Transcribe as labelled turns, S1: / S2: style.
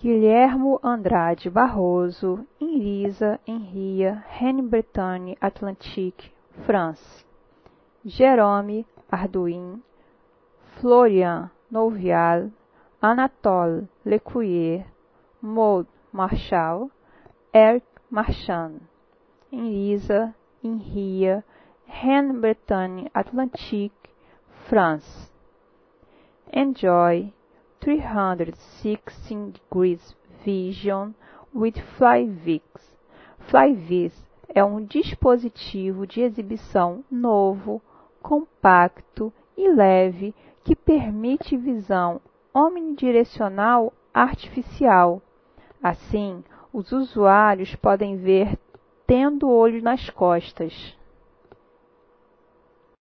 S1: Guilhermo Andrade Barroso, Inrisa, Enria, Grande-Bretanha, Atlantique, France. Jérôme Ardoin, Florian Nouvial, Anatole Lecuyer, Maud Marchal, Eric Marchand. Inrisa, Enria, Grande-Bretanha, Atlantique, France. Enjoy 360 Degrees Vision with Flyvix. Flyvix é um dispositivo de exibição novo, compacto e leve que permite visão omnidirecional artificial. Assim, os usuários podem ver tendo olhos nas costas.